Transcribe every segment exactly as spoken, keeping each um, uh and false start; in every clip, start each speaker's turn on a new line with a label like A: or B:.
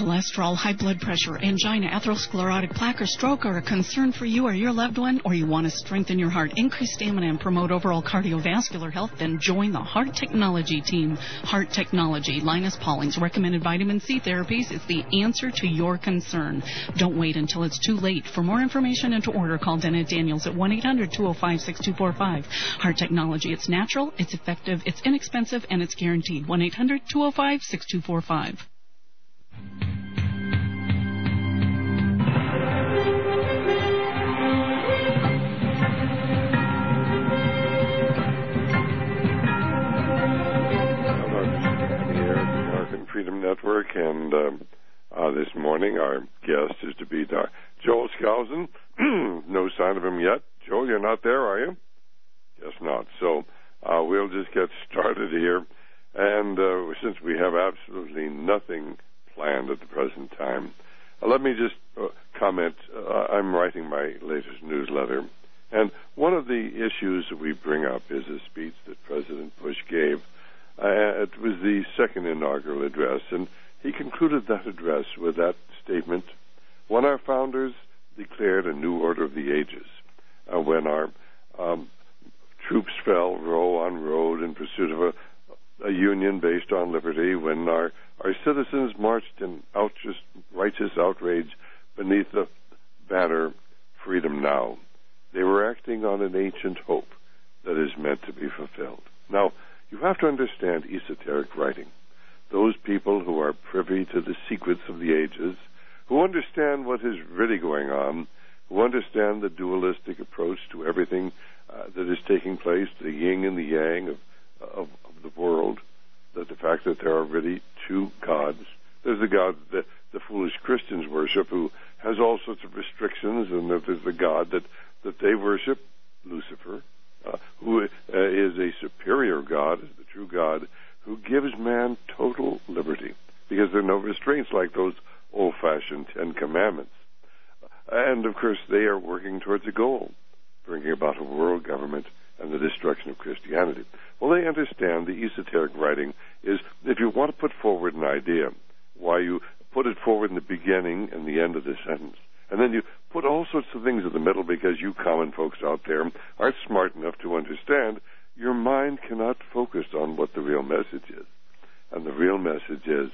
A: cholesterol, high blood pressure, angina, atherosclerotic plaque, or stroke are a concern for you or your loved one, or you want to strengthen your heart, increase stamina, and promote overall cardiovascular health, then join the Heart Technology team. Heart Technology, Linus Pauling's recommended vitamin C therapies is the answer to your concern. Don't wait until it's too late. For more information and to order, call Dennett Daniels at one eight hundred two oh five six two four five. Heart Technology, it's natural, it's effective, it's inexpensive, and it's guaranteed. one eight hundred two oh five six two four five.
B: Freedom Network, and uh, uh, this morning our guest is to be Doctor Joel Skousen. No sign of him yet. Joel, you're not there, are you? Guess not. So uh, we'll just get started here. And uh, since we have absolutely nothing planned at the present time, uh, let me just uh, comment. Uh, I'm writing my latest newsletter, and one of the issues that we bring up is a speech that President Bush gave. Uh, it was the second inaugural address, and he concluded that address with that statement: when our founders declared a new order of the ages, uh, when our um, troops fell row on row in pursuit of a, a union based on liberty, when our, our citizens marched in outrageous, righteous outrage beneath the banner Freedom Now, they were acting on an ancient hope that is meant to be fulfilled. Now, you have to understand esoteric writing. Those people who are privy to the secrets of the ages, who understand what is really going on, who understand the dualistic approach to everything uh, that is taking place, the yin and the yang of, of, of the world, that the fact that there are really two gods. There's the God that the foolish Christians worship, who has all sorts of restrictions, and that there's the God that, that they worship, Lucifer, Uh, who uh, is a superior God, is the true God, who gives man total liberty, because there are no restraints like those old-fashioned Ten Commandments. And, of course, they are working towards a goal, bringing about a world government and the destruction of Christianity. Well, they understand the esoteric writing is, if you want to put forward an idea, why you put it forward in the beginning and the end of the sentence. And then you put all sorts of things in the middle, because you common folks out there aren't smart enough to understand your mind cannot focus on what the real message is. And the real message is,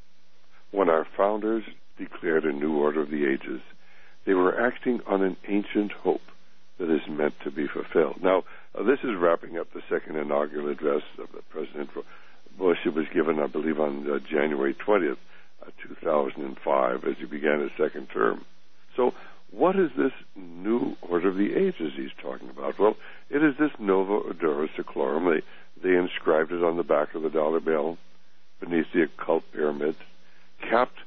B: when our founders declared a new order of the ages, they were acting on an ancient hope that is meant to be fulfilled. Now, uh, this is wrapping up the second inaugural address of President Bush. It was given, I believe, on uh, January twentieth, uh, two thousand five, as he began his second term. So what is this new order of the ages he's talking about? Well, it is this Nova Ordo Seclorum. They, they inscribed it on the back of the dollar bill beneath the occult pyramid, capped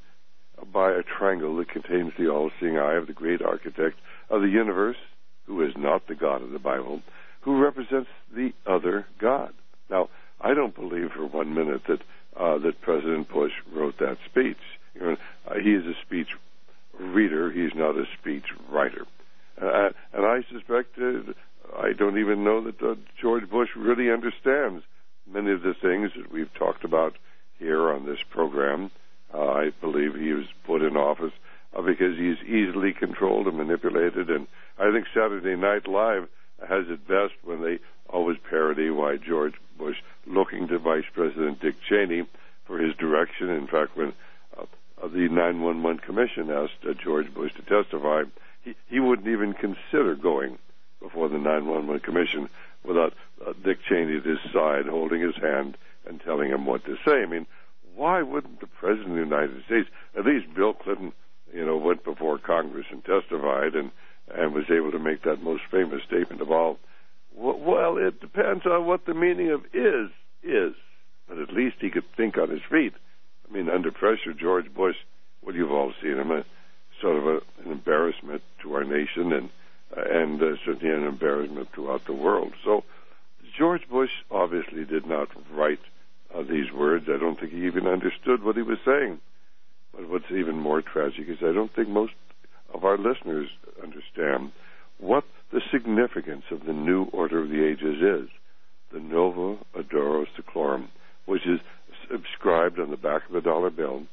B: by a triangle that contains the all-seeing eye of the great architect of the universe, who is not the God of the Bible, who represents the other God. Now, I don't believe for one minute that uh, that President Bush wrote that speech. You know, uh, he is a speech reader. He's not a speech writer. Uh, and I suspect, uh, I don't even know that uh, George Bush really understands many of the things that we've talked about here on this program. Uh, I believe he was put in office uh, because he's easily controlled and manipulated. And I think Saturday Night Live has it best when they always parody why George Bush, looking to Vice President Dick Cheney for his direction. In fact, when uh, the nine one one Commission asked uh, George Bush to testify, he, he wouldn't even consider going before the nine one one Commission without uh, Dick Cheney at his side, holding his hand and telling him what to say. I mean, why wouldn't the President of the United States, at least Bill Clinton, you know, went before Congress and testified and, and was able to make that most famous statement of all, well, it depends on what the meaning of is, is. But at least he could think on his feet. I mean, under pressure, George Bush, well, you've all seen him, a, sort of a, an embarrassment to our nation and, uh, and uh, certainly an embarrassment throughout the world. So George Bush obviously did not write uh, these words. I don't think he even understood what he was saying. But what's even more tragic is I don't think most of our listeners understand what the significance of the new order of the ages is, the Nova Ordo Seclorum, which is inscribed on the back of the dollar bill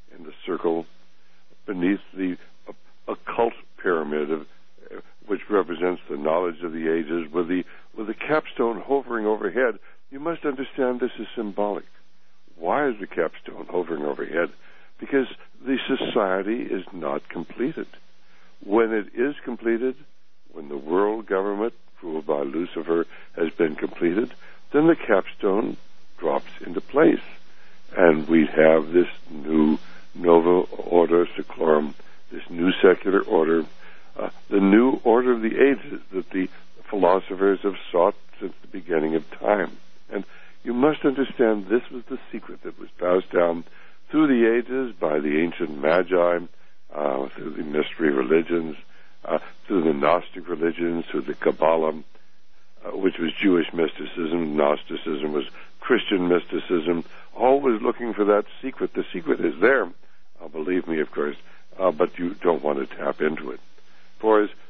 B: in the circle beneath the occult pyramid of uh, which represents the knowledge of the ages, with the with the capstone hovering overhead. You must understand this is symbolic. Why is the capstone hovering overhead? Because the society is not completed. When it is completed, when the world government ruled by Lucifer has been completed, then the capstone drops into place. And we have this new Nova Ordo Seclorum, this new secular order, uh, the new order of the ages that the philosophers have sought since the beginning of time. And you must understand this was the secret that was passed down through the ages by the ancient Magi, uh, through the mystery religions, uh, through the Gnostic religions, through the Kabbalah, uh, which was Jewish mysticism. Gnosticism was Christian mysticism, always looking for that secret. The secret is there, uh, believe me, of course, uh, but you don't want to tap into it. For as,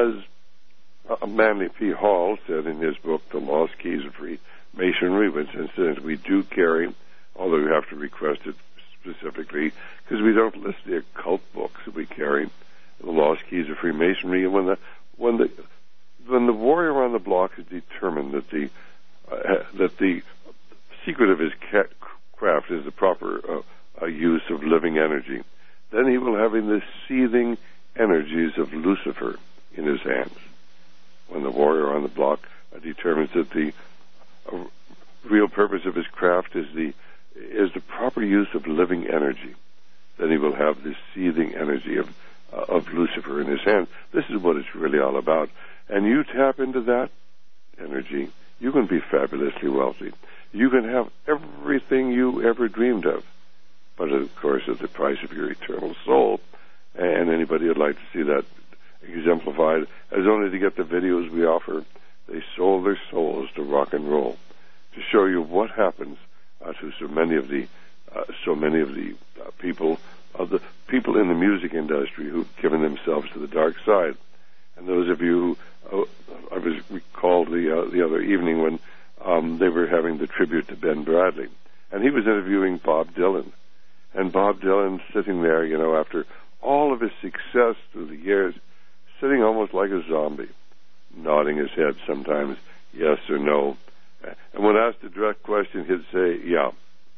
B: uh, as Manly P. Hall said in his book, The Lost Keys of Freemasonry, which incident we do carry, although you have to request it specifically, because we don't list the occult books that we carry, The Lost Keys of Freemasonry. And when the when the when the warrior on the block is determined that the uh, that the secret of his craft is the proper uh, uh, use of living energy, then he will have in the seething energies of Lucifer in his hands. When the warrior on the block uh, determines that the uh, real purpose of his craft is the is the proper use of living energy, then he will have this seething energy of uh, of Lucifer in his hand. This is what it's really all about. And you tap into that energy, you can be fabulously wealthy. You can have everything you ever dreamed of, but of course at the price of your eternal soul. And anybody would like to see that exemplified, as only to get the videos we offer, they sold their souls to rock and roll, to show you what happens uh, to so many of the uh, so many of the uh, people of the people in the music industry who've given themselves to the dark side. And those of you who, uh, I was recalled the uh, the other evening when um, they were having the tribute to Ben Bradley, and he was interviewing Bob Dylan, and Bob Dylan sitting there, you know, after all of his success through the years, sitting almost like a zombie, nodding his head sometimes yes or no. And when asked a direct question, he'd say, yeah.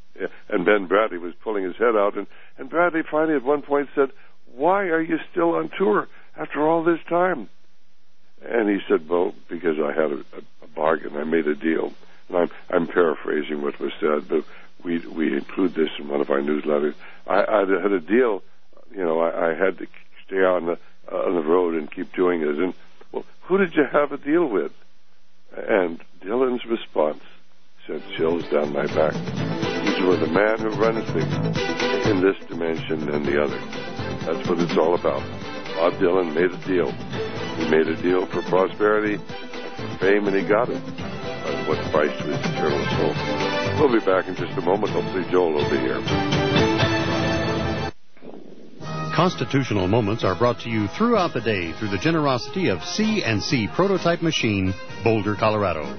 B: And Ben Bradley was pulling his head out, and, and Bradley finally at one point said, why are you still on tour after all this time? And he said, well, because I had a, a bargain. I made a deal. And I'm, I'm paraphrasing what was said, but we we include this in one of our newsletters. I, I had a deal. You know, I, I had to stay on the, uh, on the road and keep doing it. And, well, who did you have a deal with? And Dylan's response sent chills down my back. He's with a man who runs things in this dimension and the other. That's what it's all about. Bob Dylan made a deal. He made a deal for prosperity, for fame, and he got it. But what price to his eternal soul? We'll be back in just a moment. Hopefully Joel will be here.
C: Constitutional Moments are brought to you throughout the day through the generosity of C and C Prototype Machine, Boulder, Colorado.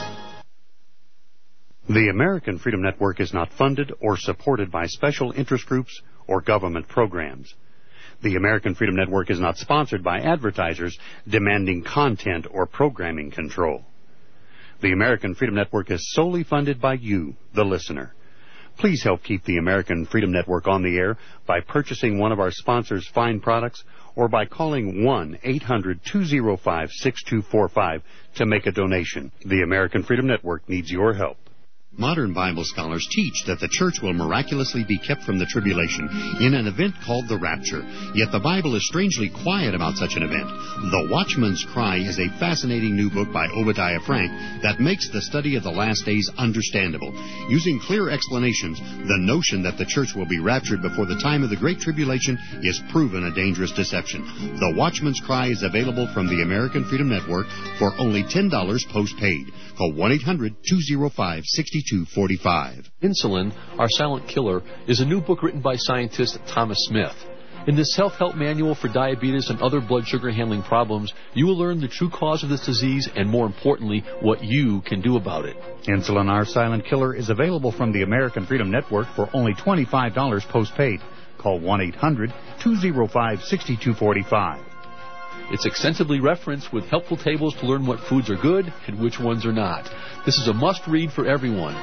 C: The American Freedom Network is not funded or supported by special interest groups or government programs. The American Freedom Network is not sponsored by advertisers demanding content or programming control. The American Freedom Network is solely funded by you, the listener. Please help keep the American Freedom Network on the air by purchasing one of our sponsors' fine products or by calling one eight hundred two oh five six two four five to make a donation. The American Freedom Network needs your help.
D: Modern Bible scholars teach that the church will miraculously be kept from the tribulation in an event called the rapture. Yet the Bible is strangely quiet about such an event. The Watchman's Cry is a fascinating new book by Obadiah Frank that makes the study of the last days understandable. Using clear explanations, the notion that the church will be raptured before the time of the Great Tribulation is proven a dangerous deception. The Watchman's Cry is available from the American Freedom Network for only ten dollars postpaid. Call one eight hundred two oh five six two four five.
E: Insulin, Our Silent Killer, is a new book written by scientist Thomas Smith. In this self-help manual for diabetes and other blood sugar handling problems, you will learn the true cause of this disease and, more importantly, what you can do about it.
F: Insulin, Our Silent Killer is available from the American Freedom Network for only twenty-five dollars postpaid.
C: Call one eight hundred two oh five six two four five.
E: It's extensively referenced with helpful tables to learn what foods are good and which ones are not. This is a must-read for everyone.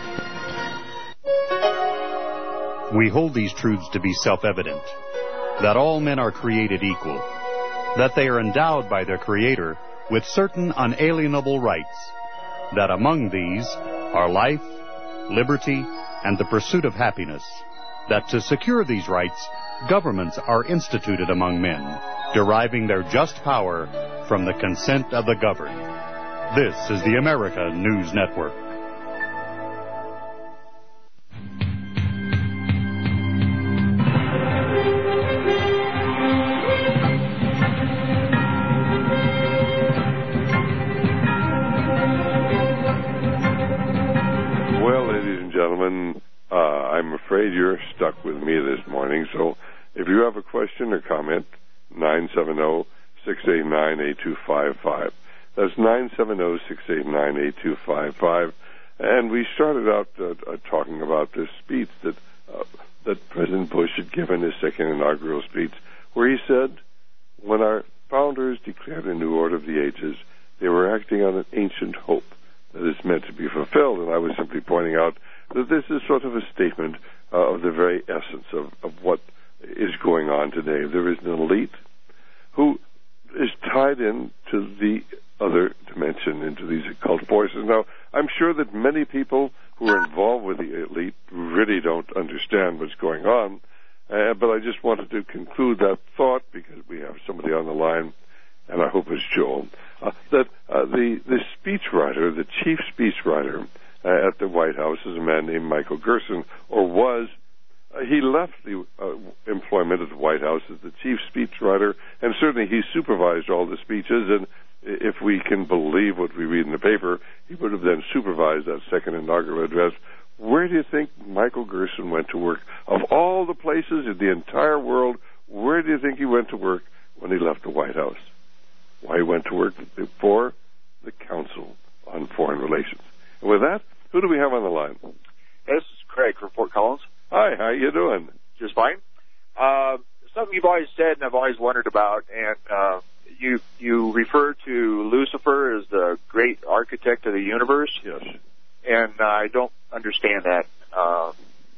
C: We hold these truths to be self-evident, that all men are created equal, that they are endowed by their Creator with certain unalienable rights, that among these are life, liberty, and the pursuit of happiness, that to secure these rights, governments are instituted among men, deriving their just power from the consent of the governed. This is the America News Network.
B: Gentlemen, uh, I'm afraid you're stuck with me this morning, so if you have a question or comment, nine seven zero, six eight nine, eight two five five. That's nine seven zero, six eight nine, eight two five five. And we started out uh, uh, talking about this speech that uh, that President Bush had given, his second inaugural speech, where he said, when our founders declared a new order of the ages, they were acting on an ancient hope that is meant to be fulfilled. And I was simply pointing out that this is sort of a statement uh, of the very essence of, of what is going on today. There is an elite who is tied in to the other dimension, into these occult forces. Now, I'm sure that many people who are involved with the elite really don't understand what's going on, uh, but I just wanted to conclude that thought because we have somebody on the line, and I hope it's Joel, uh, that uh, the, the speechwriter, the chief speechwriter, Uh, at the White House is a man named Michael Gerson, or was. Uh, he left the uh, employment at the White House as the chief speechwriter, and certainly he supervised all the speeches, and if we can believe what we read in the paper, he would have then supervised that second inaugural address. Where do you think Michael Gerson went to work? Of all the places in the entire world, where do you think he went to work when he left the White House? Why, he went to work for the Council on Foreign Relations. And with that, who do we have on the line?
F: This is Craig from Fort Collins.
B: Hi, how you doing?
F: Just fine. Uh, something you've always said and I've always wondered about, and uh, you you refer to Lucifer as the great architect of the universe.
B: Yes.
F: And uh, I don't understand that. Uh,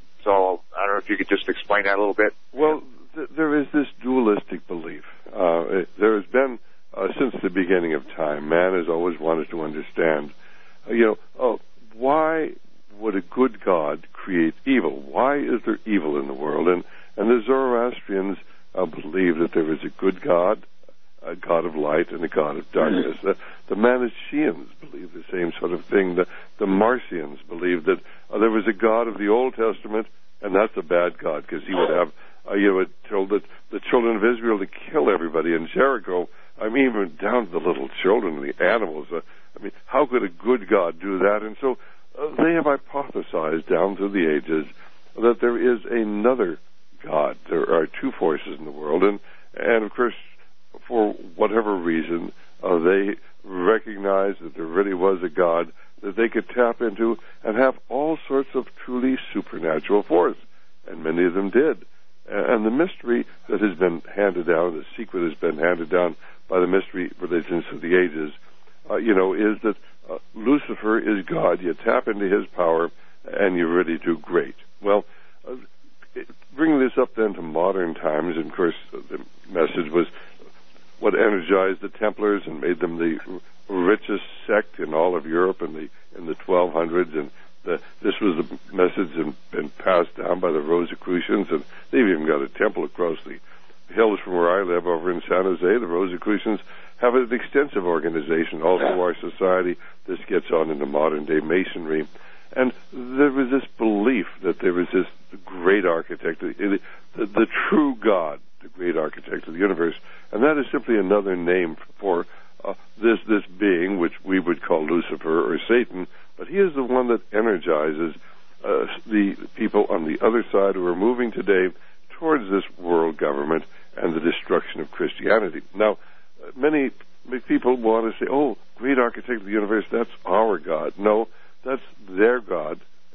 F: so I don't know if you could just explain that a little bit.
B: Well, th- there is this dualistic belief. Uh, it, there has been, uh, since the beginning of time, man has always wanted to understand, uh, you know, oh, why would a good God create evil? Why is there evil in the world? And and the Zoroastrians uh, believe that there is a good God, a God of light, and a God of darkness. Mm-hmm. The, the Manichaeans believe the same sort of thing. The, the Marcions believe that uh, there was a God of the Old Testament, and that's a bad God because he would have, uh, you know, told the, the children of Israel to kill everybody in Jericho. I mean, even down to the little children and the animals. Uh, I mean, how could a good God do that? And so uh, they have hypothesized down through the ages that there is another God. There are two forces in the world, and and of course, for whatever reason, uh, they recognized that there really was a God that they could tap into and have all sorts of truly supernatural force, and many of them did. And the mystery that has been handed down, the secret has been handed down by the mystery religions of the ages, uh, you know, is that uh, Lucifer is God. You tap into his power, and you really do great. Well, uh, bringing this up then to modern times, and of course the message was what energized the Templars and made them the richest sect in all of Europe in the in the twelve hundreds, and the, this was the message and been passed down by the Rosicrucians, and they've even got a temple across the hills from where I live over in San Jose. The Rosicrucians have an extensive organization all through our society. This gets on into modern-day Masonry. And there was this belief that there was this great architect, the, the, the true God, the great architect of the universe. And that is simply another name for uh, this this being, which we would call Lucifer or Satan. But he is the one that energizes uh, the people on the other side who are moving today towards this world government and the destruction of Christianity. Now, many, many people want to say, oh, great architect of the universe, that's our God. No, that's their God,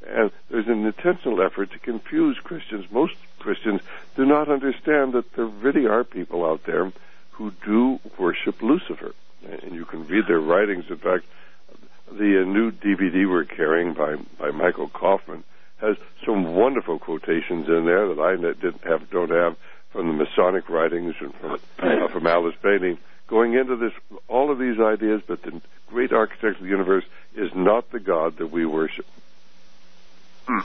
B: And there's an intentional effort to confuse Christians. Most Christians do not understand that there really are people out there who do worship Lucifer. And you can read their writings. In fact, the uh, new D V D we're carrying by, by Michael Kaufman has some wonderful quotations in there that I didn't have, don't have, from the Masonic writings and from, uh, from Alice Bailey, going into this, all of these ideas, but the great architect of the universe is not the God that we worship. Hmm.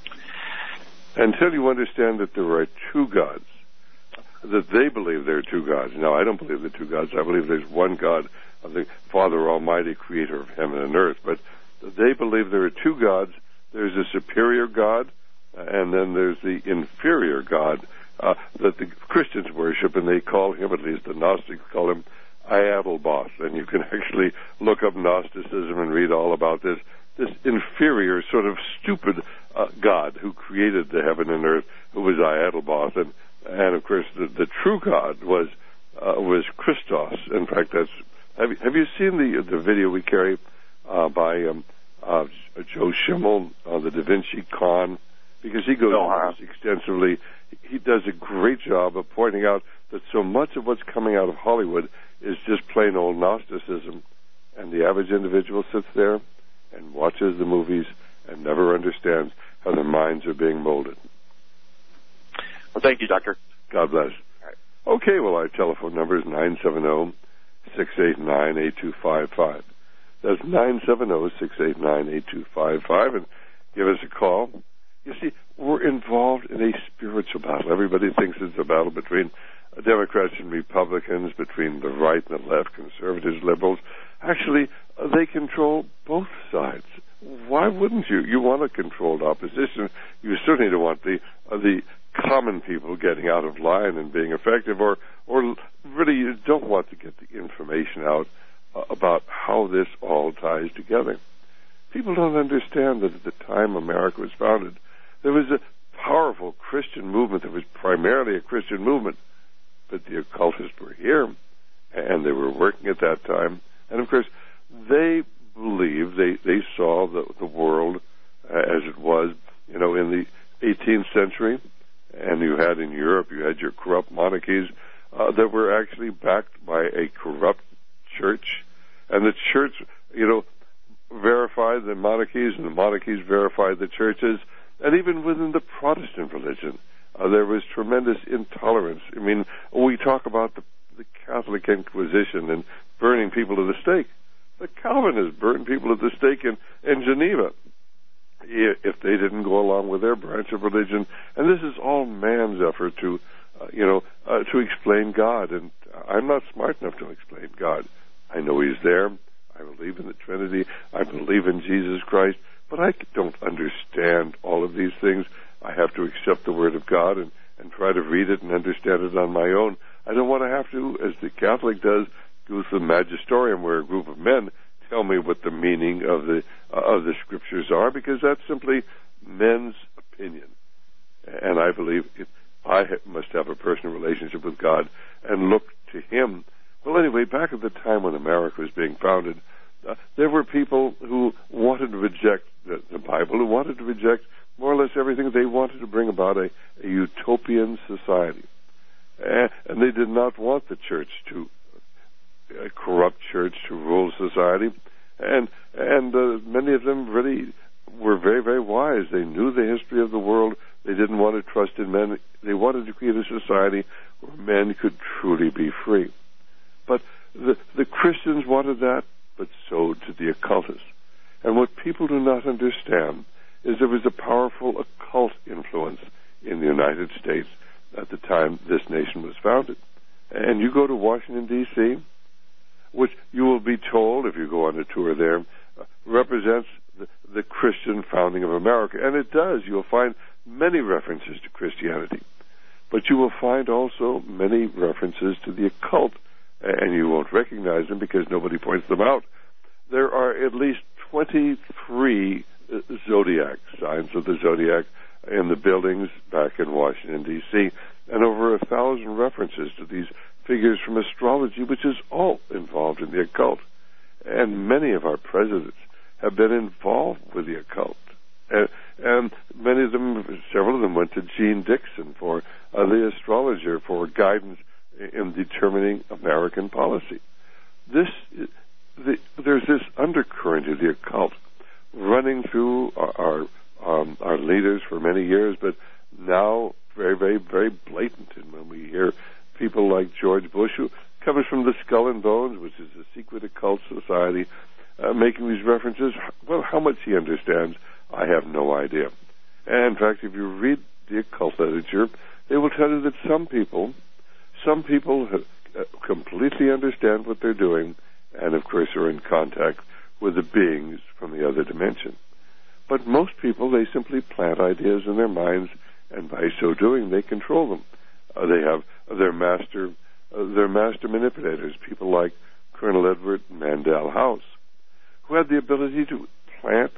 B: Until you understand that there are two gods, that they believe there are two gods. Now, I don't believe there are two gods. I believe there's one God, of the Father Almighty, creator of heaven and earth. But they believe there are two gods. There's a superior God, and then there's the inferior God uh, that the Christians worship, and they call him, at least the Gnostics call him, Iadalboth. And you can actually look up Gnosticism and read all about this. This inferior, sort of stupid uh, God who created the heaven and earth, who was Iadalboth. And, and of course, the, the true God was uh, was Christos. In fact, that's have you, have you seen the the video we carry uh, by um, uh, Joe Schimmel on the Da Vinci Con? Because he goes no, into this extensively. He does a great job of pointing out that so much of what's coming out of Hollywood is just plain old Gnosticism, and the average individual sits there and watches the movies and never understands how their minds are being molded.
F: Well, thank you, Doctor.
B: God bless. Right. Okay, well, our telephone number is nine seven zero, six eight nine, eight two five five. That's nine seven zero, six eight nine, eight two five five, and give us a call. You see, we're involved in a spiritual battle. Everybody thinks it's a battle between Democrats and Republicans, between the right and the left, conservatives, liberals. Actually, uh, they control both sides. Why wouldn't you? You want a controlled opposition. You certainly don't want the uh, the common people getting out of line and being effective, or or really you don't want to get the information out uh, about how this all ties together. People don't understand that at the time America was founded, there was a powerful Christian movement that was primarily a Christian movement, but the occultists were here, and they were working at that time. And, of course, they believed, they, they saw the, the world uh, as it was, you know, in the eighteenth century. And you had in Europe, you had your corrupt monarchies uh, that were actually backed by a corrupt church. And the church, you know, verified the monarchies, and the monarchies verified the churches. And even within the Protestant religion, uh, there was tremendous intolerance. I mean, we talk about the, the Catholic Inquisition and burning people to the stake. The Calvinists burned people at the stake in, in Geneva if they didn't go along with their branch of religion. And this is all man's effort to, uh, you know, uh, to explain God. And I'm not smart enough to explain God. I know He's there. I believe in the Trinity. I believe in Jesus Christ. But I don't understand all of these things. I have to accept the Word of God and, and try to read it and understand it on my own. I don't want to have to, as the Catholic does, go to the magisterium where a group of men tell me what the meaning of the uh, of the Scriptures are, because that's simply men's opinion. And I believe if I ha- must have a personal relationship with God and look to Him. Well, anyway, back at the time when America was being founded, uh, there were people who wanted to reject the, the Bible, who wanted to reject more or less everything. They wanted to bring about a, a utopian society. Uh, and they did not want the church to, a corrupt church to rule society. And and uh, many of them really were very, very wise. They knew the history of the world. They didn't want to trust in men. They wanted to create a society where men could truly be free. But the, the Christians wanted that, but so did the occultists. And what people do not understand is there was a powerful occult influence in the United States at the time this nation was founded. And you go to Washington, D C, which you will be told, if you go on a tour there, uh, represents the, the Christian founding of America. And it does. You'll find many references to Christianity. But you will find also many references to the occult, and you won't recognize them because nobody points them out. There are at least twenty-three uh, zodiac, signs of the zodiac, in the buildings back in Washington, D C, and over a thousand references to these figures from astrology, which is all involved in the occult. And many of our presidents have been involved with the occult. And, and many of them, several of them went to Gene Dixon, for uh, the astrologer, for guidance in determining American policy. This, the, there's this undercurrent of the occult running through our our, um, our leaders for many years, but now very, very, very blatant. And when we hear people like George Bush, who comes from the Skull and Bones, which is a secret occult society, uh, making these references, well, how much he understands, I have no idea. And in fact, if you read the occult literature, they will tell you that some people, some people uh, completely understand what they're doing, and of course are in contact with the beings from the other dimension. But most people, they simply plant ideas in their minds, and by so doing, they control them. Uh, they have their master, uh, their master manipulators, people like Colonel Edward Mandell House, who had the ability to plant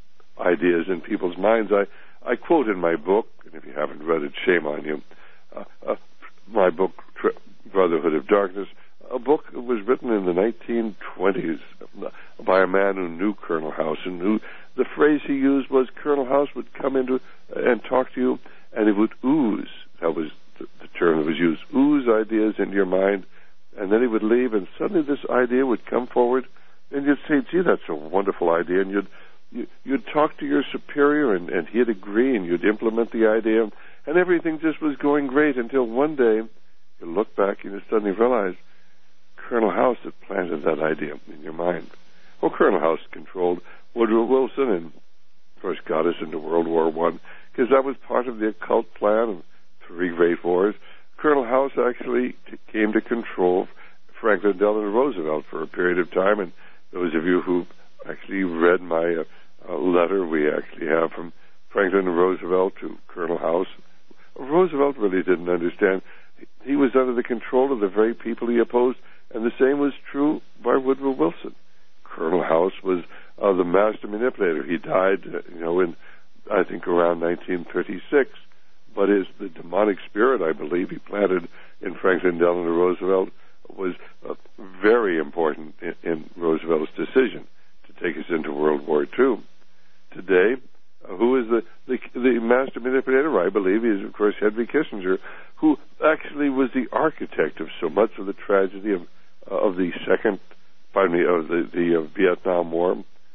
B: ideas in people's minds. I, I quote in my book, and if you haven't read it, shame on you, uh, uh, my book, Brotherhood of Darkness, a book that was written in the nineteen twenties by a man who knew Colonel House, and who the phrase he used was Colonel House would come into and talk to you, and it would ooze. That was the, the term that was used. Ooze ideas into your mind, and then he would leave, and suddenly this idea would come forward, and you'd say, gee, that's a wonderful idea, and you'd you, you'd talk to your superior, and, and he'd agree, and you'd implement the idea, and everything just was going great until one day you look back and you suddenly realize Colonel House had planted that idea in your mind. Well, Colonel House controlled Woodrow Wilson and, of course, got us into World War One, because that was part of the occult plan of three great wars. Colonel House actually t- came to control Franklin Delano Roosevelt for a period of time, and those of you who actually read my uh, uh, letter we actually have from Franklin Roosevelt to Colonel House, Roosevelt really didn't understand. He was under the control of the very people he opposed, and the same was true by Woodrow Wilson. Colonel House was uh, the master manipulator. He died, uh, you know, in, I think, around nineteen thirty-six. But his, the demonic spirit, I believe, he planted in Franklin Delano Roosevelt was uh, very important in, in Roosevelt's decision to take us into World War Two. Today, uh, who is the, the, the master manipulator? I believe he is, of course, Henry Kissinger, who actually was the architect of so much of the tragedy of uh, of the second, pardon me, of the, the uh, Vietnam War.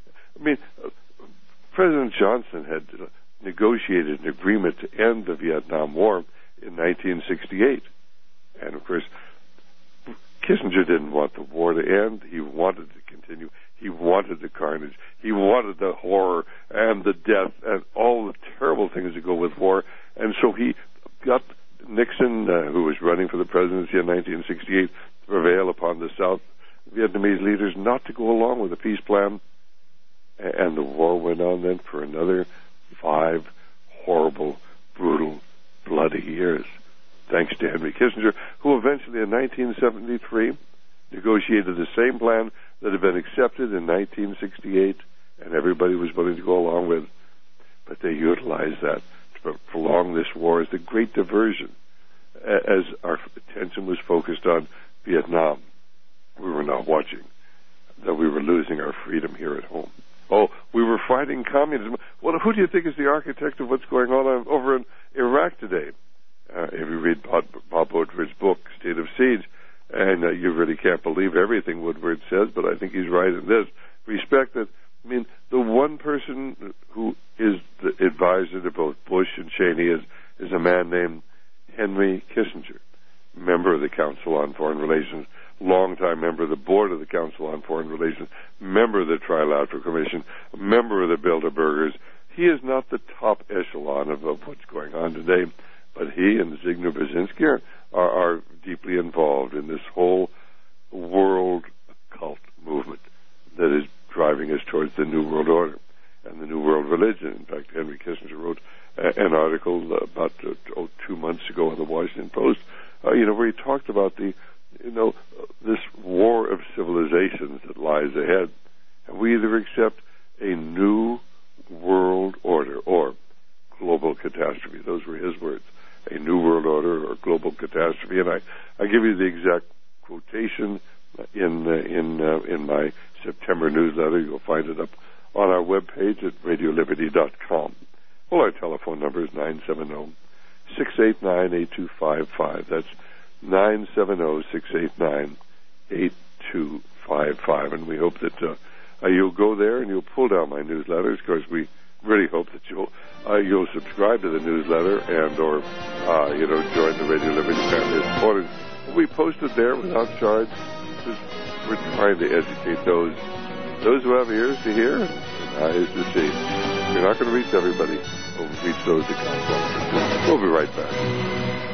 B: I mean, uh, President Johnson had uh, negotiated an agreement to end the Vietnam War in nineteen sixty-eight. And, of course, Kissinger didn't want the war to end. He wanted to continue. He wanted the carnage. He wanted the horror and the death and all the terrible things that go with war. And so he got Nixon, uh, who was running for the presidency in nineteen sixty-eight, to prevail upon the South Vietnamese leaders not to go along with the peace plan. And the war went on then for another five horrible, brutal, bloody years, thanks to Henry Kissinger, who eventually in nineteen seventy-three negotiated the same plan that had been accepted in nineteen sixty-eight, and everybody was willing to go along with. But they utilized that to prolong this war as the great diversion, as our attention was focused on Vietnam. We were not watching that we were losing our freedom here at home. Oh, we were fighting communism. Well, who do you think is the architect of what's going on over in Iraq today? Uh, if you read Bob, Bob Woodward's book, State of Siege, and uh, you really can't believe everything Woodward says, but I think he's right in this respect that, I mean, the one person who is the advisor to both Bush and Cheney is, is a man named Henry Kissinger, member of the Council on Foreign Relations, longtime member of the board of the Council on Foreign Relations, member of the Trilateral Commission, member of the Bilderbergers. He is not the top echelon of, of what's going on today, but he and Zygmunt Brzezinski are, are, are deeply involved in this whole world occult movement that is driving us towards the New World Order and the New World Religion. In fact, Henry Kissinger wrote uh, an article about uh, oh, two months ago in the Washington Post, uh, you know, where he talked about the you know, this war of civilizations that lies ahead. And we either accept a new world order or global catastrophe. Those were his words. A new world order or global catastrophe. And I, I give you the exact quotation in uh, in uh, in my September newsletter. You'll find it up on our webpage at radio liberty dot com. Well, our telephone number is nine seven zero, six eight nine, eight two five five. That's nine seven zero, six eight nine, eight two five five. And we hope that uh, uh, you'll go there and you'll pull down my newsletters, because we really hope that you'll uh, you'll subscribe to the newsletter and or uh, you know join the Radio Liberty family of supporters. We post it there without charge. Just, we're trying to educate those those who have ears to hear and eyes to see. You're not going to reach everybody. We'll reach those that come. We'll be right back.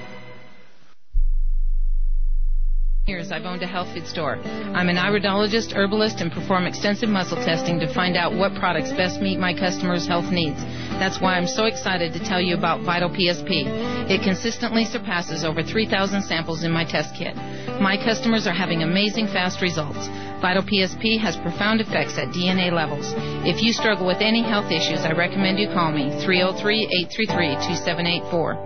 G: Years I've owned a health food store. I'm an iridologist, herbalist, and perform extensive muscle testing to find out what products best meet my customers' health needs. That's why I'm so excited to tell you about Vital P S P. It consistently surpasses over three thousand samples in my test kit. My customers are having amazing fast results. Vital P S P has profound effects at D N A levels. If you struggle with any health issues, I recommend you call me, three oh three, eight three three, two seven eight four.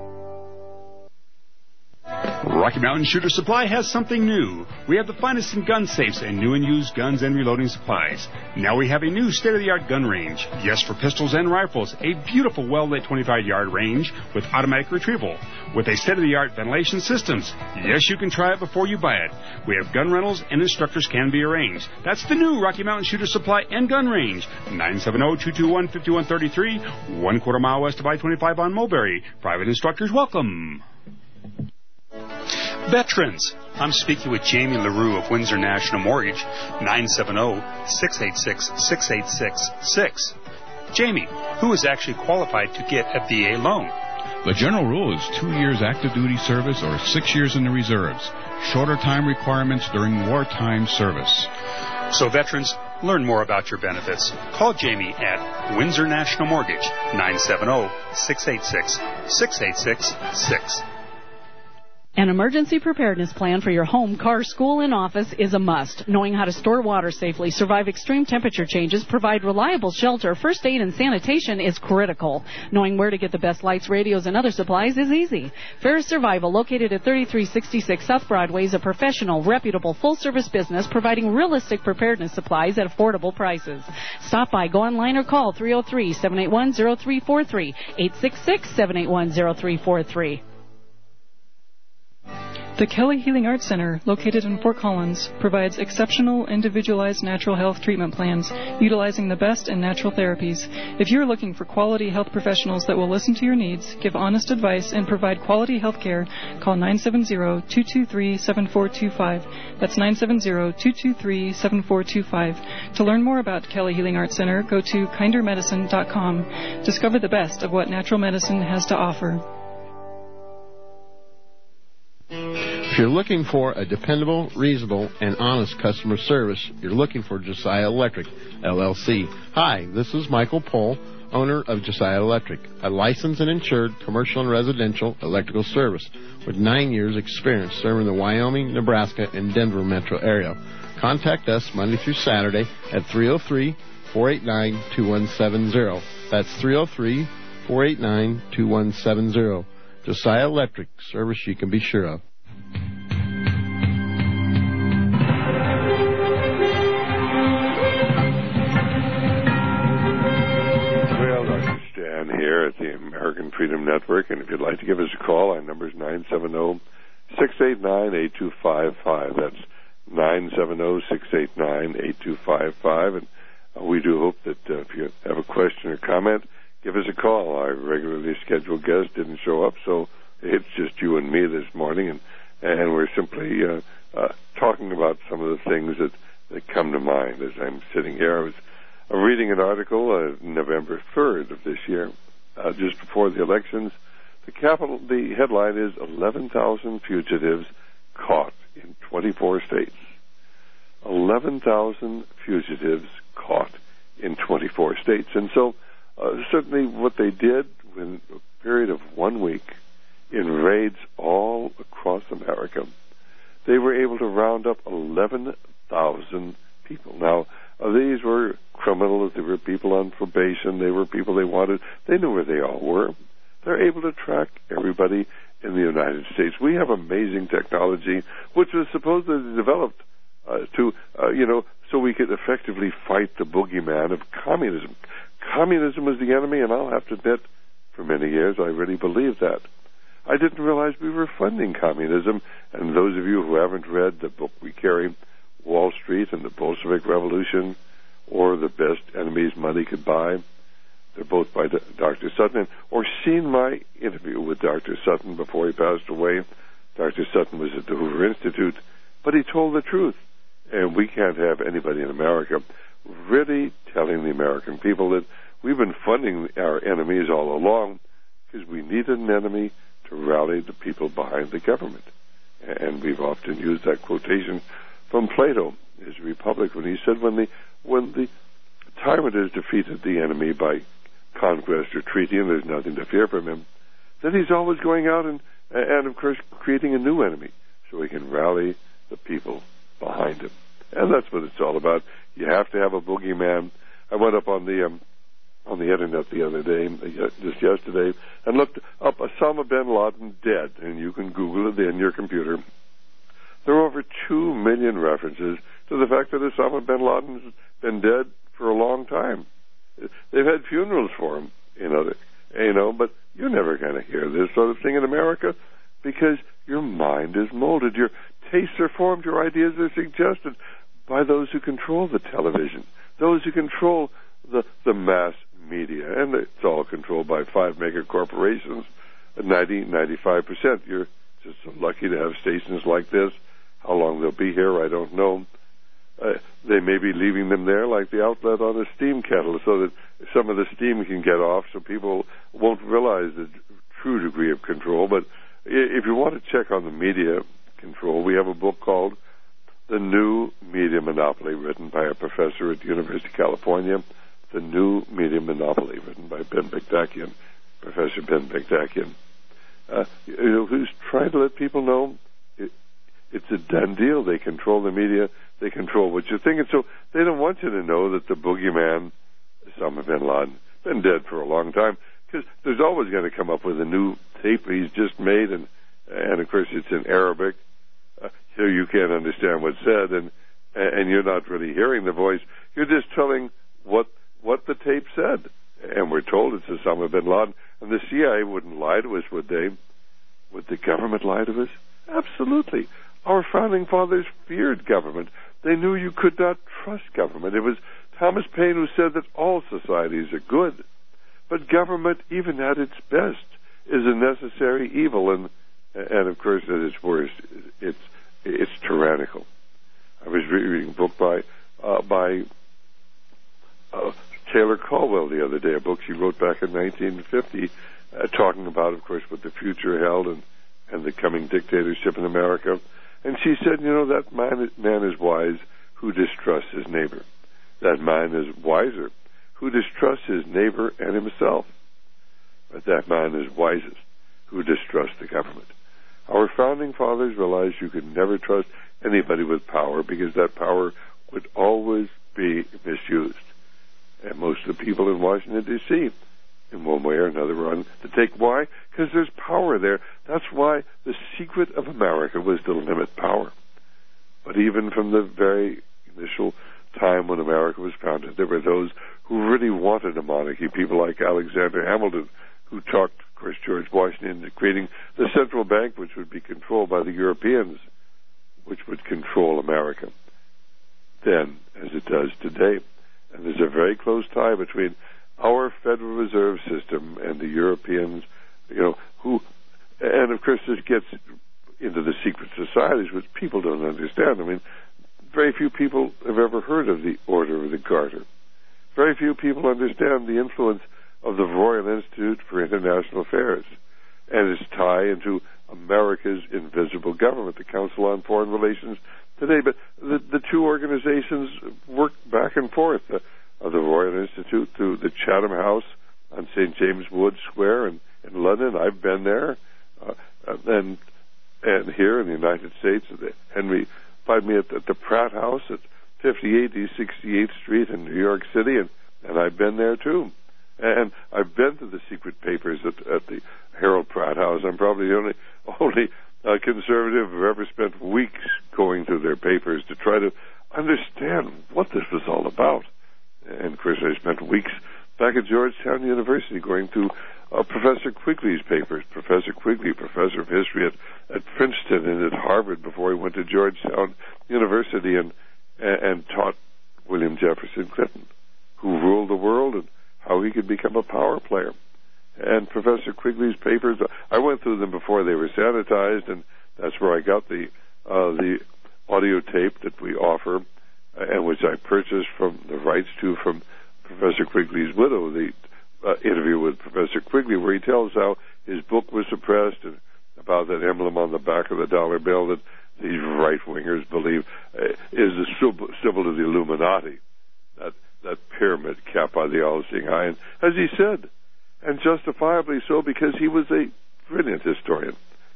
H: Rocky Mountain Shooter Supply has something new. We have the finest in gun safes and new and used guns and reloading supplies. Now we have a new state-of-the-art gun range. Yes, for pistols and rifles. A beautiful, well-lit twenty-five yard range with automatic retrieval. With a state-of-the-art ventilation systems. Yes, you can try it before you buy it. We have gun rentals and instructors can be arranged. That's the new Rocky Mountain Shooter Supply and Gun Range. nine seven zero, two two one, five one three three. One quarter mile west of I twenty-five on Mulberry. Private instructors welcome. Veterans. I'm speaking with Jamie LaRue of Windsor National Mortgage, nine seven zero, six eight six, six eight six six. Jamie, who is actually qualified to get a V A loan?
I: The general rule is two years active duty service or six years in the reserves. Shorter time requirements during wartime service.
H: So veterans, learn more about your benefits. Call Jamie at Windsor National Mortgage, nine seven zero, six eight six, six eight six six.
A: An emergency preparedness plan for your home, car, school, and office is a must. Knowing how to store water safely, survive extreme temperature changes, provide reliable shelter, first aid, and sanitation is critical. Knowing where to get the best lights, radios, and other supplies is easy. Ferris Survival, located at thirty-three sixty-six South Broadway, is a professional, reputable, full-service business providing realistic preparedness supplies at affordable prices. Stop by, go online, or call three oh three, seven eight one, oh three four three, eight six six, seven eight one, oh three four three.
J: The Kelly Healing Arts Center, located in Fort Collins, provides exceptional individualized natural health treatment plans utilizing the best in natural therapies. If you're looking for quality health professionals that will listen to your needs, give honest advice, and provide quality health care, call nine seven zero, two two three, seven four two five. That's nine seven zero, two two three, seven four two five. To learn more about Kelly Healing Arts Center, go to kinder medicine dot com. Discover the best of what natural medicine has to offer.
K: If you're looking for a dependable, reasonable, and honest customer service, you're looking for Josiah Electric, L L C. Hi, this is Michael Pohl, owner of Josiah Electric, a licensed and insured commercial and residential electrical service with nine years experience serving the Wyoming, Nebraska, and Denver metro area. Contact us Monday through Saturday at three oh three, four eight nine, two one seven zero. That's three oh three, four eight nine, two one seven zero. Josiah Electric, service you can be sure of.
B: Here at the American Freedom Network, and if you'd like to give us a call, our number is nine seven zero, six eight nine, eight two five five. That's nine seven zero, six eight nine, eight two five five. And uh, we do hope that uh, if you have a question or comment, give us a call. Our regularly scheduled guest didn't show up, so it's just you and me this morning, and, and we're simply uh, uh, talking about some of the things that, that come to mind as I'm sitting here. I was uh, reading an article uh, November third of this year, Uh, just before the elections. The capital, the headline is eleven thousand fugitives caught in twenty-four states. eleven thousand fugitives caught in twenty-four states. And so uh, certainly what they did in a period of one week in raids all across America, they were able to round up eleven thousand people. Now, Uh, these were criminals. They were people on probation. They were people they wanted. They knew where they all were. They're able to track everybody in the United States. We have amazing technology, which was supposedly developed uh, to, uh, you know, so we could effectively fight the boogeyman of communism. Communism is the enemy, and I'll have to admit, for many years, I really believed that. I didn't realize we were funding communism, and those of you who haven't read the book we carry, Wall Street and the Bolshevik Revolution, or The Best Enemies Money Could Buy, they're both by Doctor Sutton, or seen my interview with Doctor Sutton before he passed away. Doctor Sutton was at the Hoover Institute, but he told the truth. And we can't have anybody in America really telling the American people that we've been funding our enemies all along because we need an enemy to rally the people behind the government. And we've often used that quotation from Plato, his Republic, when he said, when the when the tyrant has defeated the enemy by conquest or treaty, and there's nothing to fear from him, then he's always going out and, and of course, creating a new enemy so he can rally the people behind him. And that's what it's all about. You have to have a boogeyman. I went up on the um, on the internet the other day, just yesterday, and looked up Osama bin Laden dead, and you can Google it in your computer. There are over two million references to the fact that Osama bin Laden's been dead for a long time. They've had funerals for him, you know, you know, but you're never going to hear this sort of thing in America because your mind is molded, your tastes are formed, your ideas are suggested by those who control the television, those who control the, the mass media, and it's all controlled by five mega corporations, ninety, ninety-five percent. You're just so lucky to have stations like this. How long they'll be here, I don't know. Uh, they may be leaving them there like the outlet on a steam kettle so that some of the steam can get off so people won't realize the true degree of control. But if you want to check on the media control, we have a book called The New Media Monopoly, written by a professor at the University of California. The New Media Monopoly, written by Ben Bektakian, Professor Ben Bektakian, uh, you know, who's trying to let people know it, it's a done deal. They control the media. They control what you think. And so they don't want you to know that the boogeyman, Osama bin Laden, been dead for a long time, because there's always going to come up with a new tape he's just made, and, and of course it's in Arabic. Uh, so you can't understand what's said, and and you're not really hearing the voice. You're just telling what what the tape said. And we're told it's Osama bin Laden. And the C I A wouldn't lie to us, would they? Would the government lie to us? Absolutely. Our founding fathers feared government. They knew you could not trust government. It was Thomas Paine who said that all societies are good, but government, even at its best, is a necessary evil, and and of course at its worst, it's it's tyrannical. I was reading a book by uh, by uh, Taylor Caldwell the other day, a book she wrote back in nineteen fifty, uh, talking about, of course, what the future held and and the coming dictatorship in America. And she said, you know, that man, man is wise who distrusts his neighbor. That man is wiser who distrusts his neighbor and himself. But that man is wisest who distrusts the government. Our founding fathers realized you could never trust anybody with power because that power would always be misused. And most of the people in Washington, D C, in one way or another, were on the take. Why? Because there's power there. That's why the secret of America was to limit power. But even from the very initial time when America was founded, there were those who really wanted a monarchy, people like Alexander Hamilton, who talked, of course, George Washington into creating the central bank, which would be controlled by the Europeans, which would control America then as it does today. And there's a very close tie between our Federal Reserve System and the Europeans, you know, who, and of course this gets into the secret societies, which people don't understand. I mean, very few people have ever heard of the Order of the Garter. Very few people understand the influence of the Royal Institute for International Affairs and its tie into America's invisible government, the Council on Foreign Relations today. But the, the two organizations work back and forth. Uh, of the Royal Institute to the Chatham House on Saint James Wood Square in, in London. I've been there. Uh, and and here in the United States, the Henry, find me at, at the Pratt House at fifty-eight East sixty-eighth Street in New York City, and, and I've been there too. And I've been to the secret papers at, at the Harold Pratt House. I'm probably the only, only uh, conservative who ever spent weeks going through their papers to try to understand what this was all about. And, of course, I spent weeks back at Georgetown University going through uh, Professor Quigley's papers. Professor Quigley, professor of history at, at Princeton and at Harvard before he went to Georgetown University and, and, and taught William Jefferson Clinton, who ruled the world and how he could become a power player. And Professor Quigley's papers, I went through them before they were sanitized, and that's where I got the uh, the audio tape that we offer, uh, and which I purchased from the rights to from Professor Quigley's widow, the uh, interview with Professor Quigley, where he tells how his book was suppressed and about that emblem on the back of the dollar bill that these right-wingers believe uh, is the symbol of the Illuminati, that, that pyramid capped by the all-seeing eye. And as he said, and justifiably so, because he was a brilliant historian,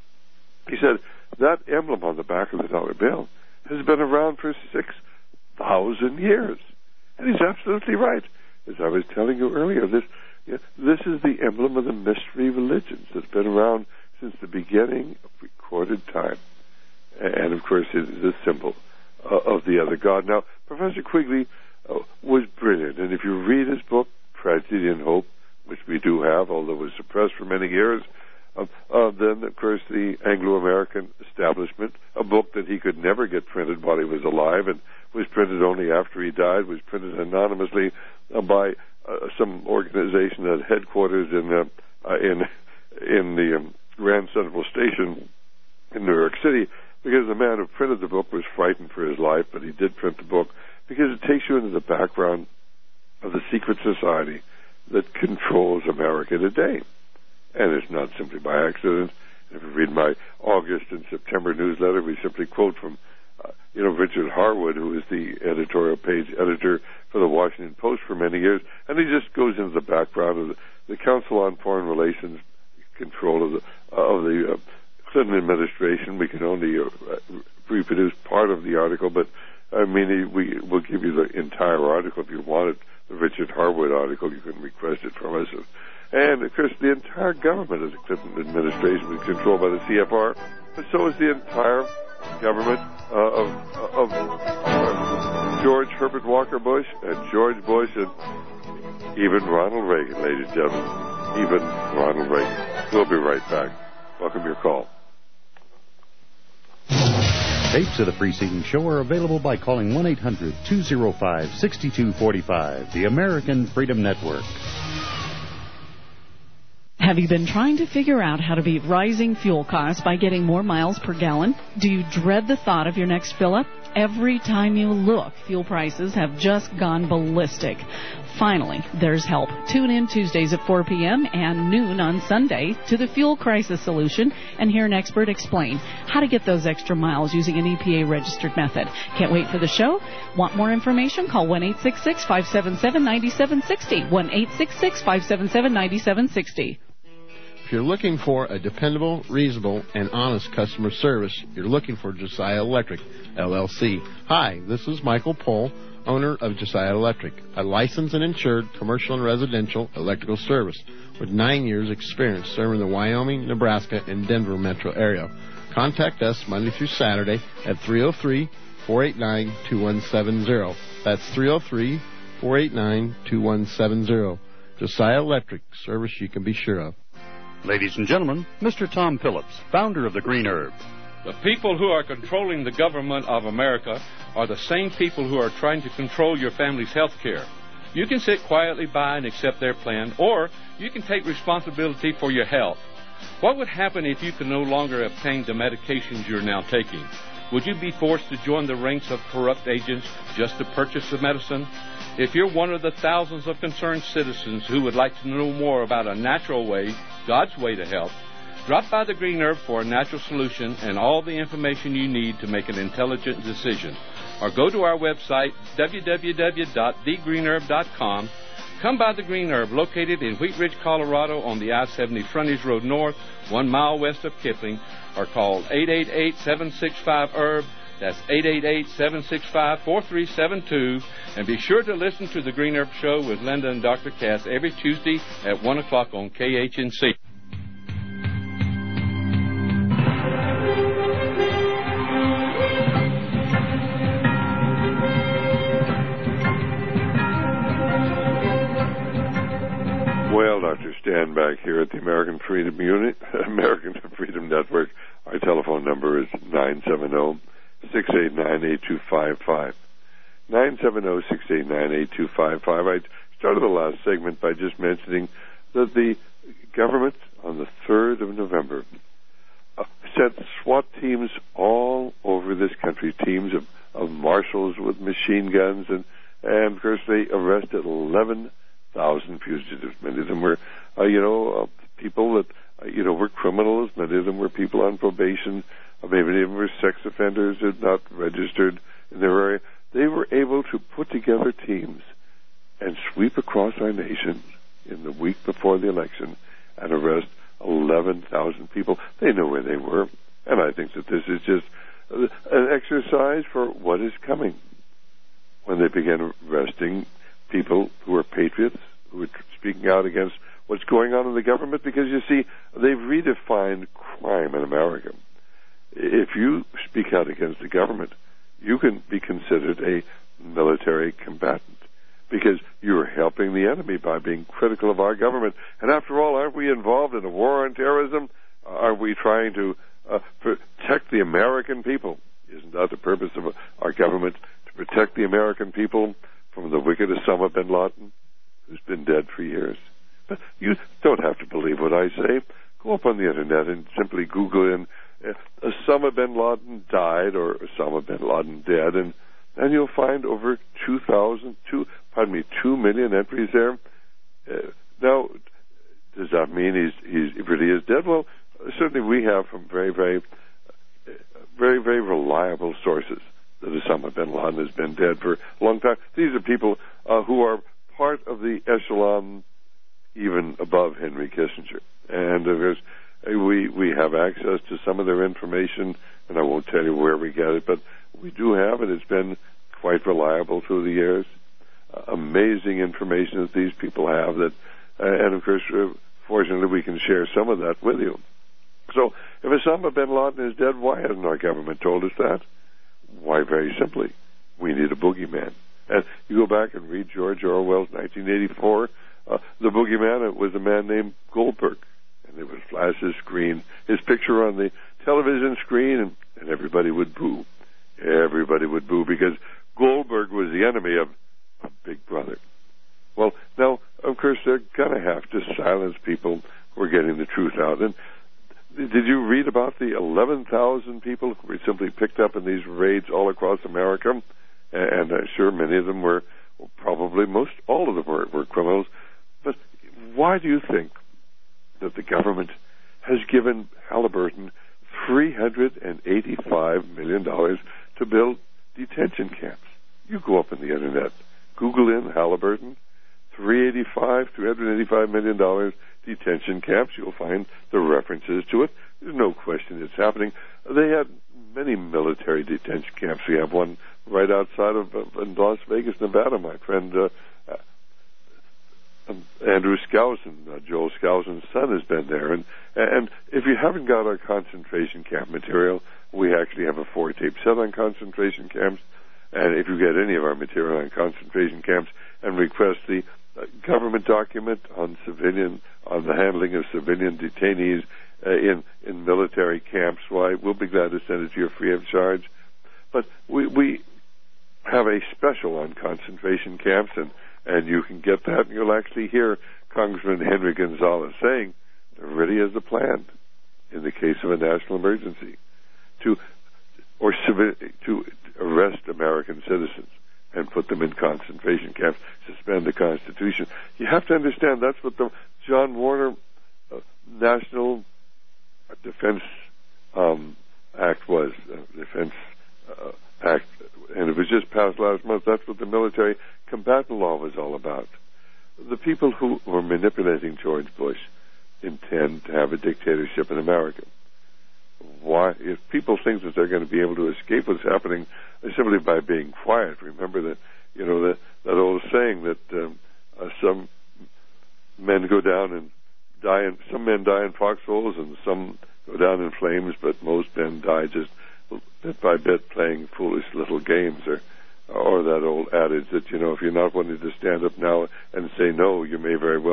B: he said, that emblem on the back of the dollar bill has been around for six thousand years. And he's absolutely right. As I was telling you earlier, this you know, this is the emblem of the mystery religions that's been around since the beginning of recorded time. And, of course, it is a symbol uh, of the other God. Now, Professor Quigley uh, was brilliant. And if you read his book, Tragedy and Hope, which we do have, although it was suppressed for many years, uh, uh, then, of course, the Anglo-American Establishment, a book that he could never get printed while he was alive and was printed only after he died, was printed anonymously uh, by uh, some organization at headquarters in uh, uh, in in the um, Grand Central Station in New York City, because the man who printed the book was frightened for his life, but he did print the book because it takes you into the background of the secret society that controls America today. And it's not simply by accident. If you read my August and September newsletter, we simply quote from, uh, you know, Richard Harwood, who was the editorial page editor for the Washington Post for many years, and he just goes into the background of the, the Council on Foreign Relations, control of the, uh, of the uh, Clinton administration. We can only uh, reproduce part of the article, but I mean, we will give you the entire article if you want it. The Richard Harwood article, you can request it from us. And, of course, the entire government of the Clinton administration is controlled by the C F R, but so is the entire government uh, of, of uh, George Herbert Walker Bush and George Bush and even Ronald Reagan, ladies and gentlemen. Even Ronald Reagan. We'll be right back. Welcome your call.
C: Tapes of the preceding show are available by calling one eight hundred two oh five six two four five, the American Freedom Network.
A: Have you been trying to figure out how to beat rising fuel costs by getting more miles per gallon? Do you dread the thought of your next fill-up? Every time you look, fuel prices have just gone ballistic. Finally, there's help. Tune in Tuesdays at four p.m. and noon on Sunday to the Fuel Crisis Solution and hear an expert explain how to get those extra miles using an E P A-registered method. Can't wait for the show? Want more information? Call one eight six six, five seven seven, nine seven six zero, one eight six six, five seven seven, nine seven six zero.
K: If you're looking for a dependable, reasonable, and honest customer service, you're looking for Josiah Electric, L L C. Hi, this is Michael Pohl, owner of Josiah Electric, a licensed and insured commercial and residential electrical service with nine years experience serving the Wyoming, Nebraska, and Denver metro area. Contact us Monday through Saturday at three oh three, four eight nine, two one seven zero. That's three oh three, four eight nine, two one seven zero. Josiah Electric, service you can be sure of.
C: Ladies and gentlemen, Mister Tom Phillips, founder of the Green Herb.
L: The people who are controlling the government of America are the same people who are trying to control your family's health care. You can sit quietly by and accept their plan, or you can take responsibility for your health. What would happen if you could no longer obtain the medications you're now taking? Would you be forced to join the ranks of corrupt agents just to purchase the medicine? If you're one of the thousands of concerned citizens who would like to know more about a natural way, God's way to health, drop by the Green Herb for a natural solution and all the information you need to make an intelligent decision. Or go to our website, w w w dot the green herb dot com. Come by the Green Herb, located in Wheat Ridge, Colorado, on the I seventy Frontage Road North, one mile west of Kipling, or call eight eight eight, seven six five, herb. That's eight eight eight, seven six five, four three seven two. And be sure to listen to the Green Herb Show with Linda and Doctor Cass every Tuesday at one o'clock on K H N C.
B: stand back here at the American Freedom Unit, American Freedom Network. Our telephone number is nine seven zero, six eight nine, eight two five five. nine seven zero, six eight nine, eight two five five. I started the last segment by just mentioning that the government on the third of November uh, sent SWAT teams all over this country, teams of, of marshals with machine guns, and, and of course they arrested eleven thousand fugitives. Many of them were, uh, you know, uh, people that, uh, you know, were criminals. Many of them were people on probation. Uh, many of them were sex offenders who had not registered in their area. They were able to put together teams and sweep across our nation in the week before the election and arrest eleven thousand people. They know where they were. And I think that this is just an exercise for what is coming when they begin arresting people who are patriots, who are speaking out against what's going on in the government, because, you see, they've redefined crime in America. If you speak out against the government, you can be considered a military combatant because you're helping the enemy by being critical of our government. And after all, aren't we involved in a war on terrorism? Aren't we trying to uh, protect the American people? Isn't that the purpose of our government, to protect the American people from the wicked Osama bin Laden, who's been dead for years? But you don't have to believe what I say. Go up on the Internet and simply Google in uh, Osama bin Laden died or Osama bin Laden dead, and, and you'll find over two thousand, two, pardon me, two million entries there. Uh, now, does that mean he's, he's, he really is dead? Well, certainly we have from very, very, very, very reliable sources that Osama bin Laden has been dead for a long time. These are people uh, who are part of the echelon even above Henry Kissinger. And of course, we, we have access to some of their information, and I won't tell you where we get it, but we do have it. It's been quite reliable through the years. Uh, amazing information that these people have that, uh, and of course, uh, fortunately, we can share some of that with you. So, if Osama bin Laden is dead, why hasn't our government told us that? Why, very simply, we need a boogeyman. And you go back and read George Orwell's nineteen eighty-four, uh, the boogeyman was a man named Goldberg. And they would flash his screen, his picture on the television screen, and, and everybody would boo. Everybody would boo because Goldberg was the enemy of, of Big Brother. Well, now, of course, they're going to have to silence people who are getting the truth out. And did you read about the eleven thousand people who were simply picked up in these raids all across America? And I'm sure many of them were, well, probably most, all of them were, were criminals. But why do you think that the government has given Halliburton three hundred eighty-five million dollars to build detention camps? You go up on the Internet, Google in Halliburton, three hundred eighty-five, three hundred eighty-five million dollars detention camps. You'll find the references to it. There's no question it's happening. They had many military detention camps. We have one right outside of uh, in Las Vegas, Nevada. My friend uh, uh, Andrew Skousen, uh, Joel Skousen's son, has been there. And and if you haven't got our concentration camp material, we actually have a four-tape set on concentration camps. And if you get any of our material on concentration camps and request the uh, government document on civilian, on the handling of civilian detainees uh, in, in military camps, why, we'll be glad to send it to you free of charge. But we, we have a special on concentration camps, and, and you can get that, and you'll actually hear Congressman Henry Gonzalez saying there really is a plan in the case of a national emergency to or to arrest American citizens and put them in concentration camps, suspend the Constitution. You have to understand that's what the John Warner uh, National Defense um, Act was, uh, Defense uh, Act, and it was just passed last month. That's what the military combatant law was all about. The people who were manipulating George Bush intend to have a dictatorship in America. Why? If people think that they're going to be able to escape what's happening simply by being quiet, remember that, you know, that, that old saying that um, uh, some men go down and die in, some men die in foxholes and some go down in flames, but most men die just bit by bit playing foolish little games, or or that old adage that, you know, if you're not wanting to stand up now and say no, you may very well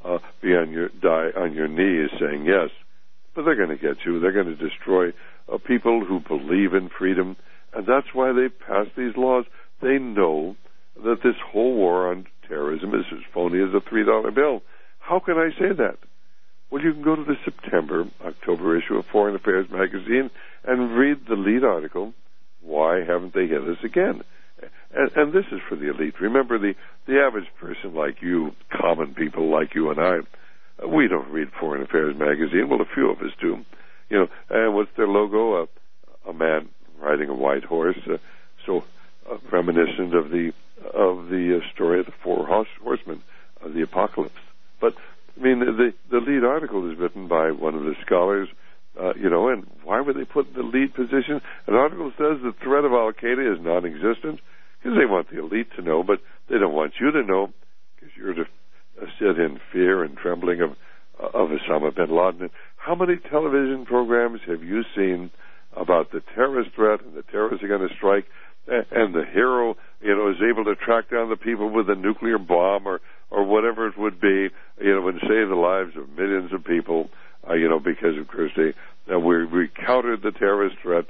B: uh, be on your die on your knees saying yes. But they're going to get you. They're going to destroy uh, people who believe in freedom, and that's why they pass these laws. They know that this whole war on terrorism is as phony as a three dollar bill. How can I say that? Well, you can go to the September, October issue of Foreign Affairs magazine and read the lead article, Why Haven't They Hit Us Again? And, and this is for the elite. Remember, the, the average person like you, common people like you and I, we don't read Foreign Affairs magazine. Well, a few of us do. You know, and what's their logo? A, a man riding a white horse, uh, so uh, reminiscent of the of the uh, story of the four horse, horsemen of the apocalypse. But I mean, the the lead article is written by one of the scholars, uh, you know, and why would they put in the lead position? An article says the threat of Al Qaeda is non-existent because they want the elite to know, but they don't want you to know because you're to uh, sit in fear and trembling of uh, of Osama bin Laden. How many television programs have you seen about the terrorist threat and the terrorists are going to strike, and the hero, you know, is able to track down the people with a nuclear bomb or, or whatever it would be, you know, and save the lives of millions of people, uh, you know, because, of course, they, uh, we, we countered the terrorist threat.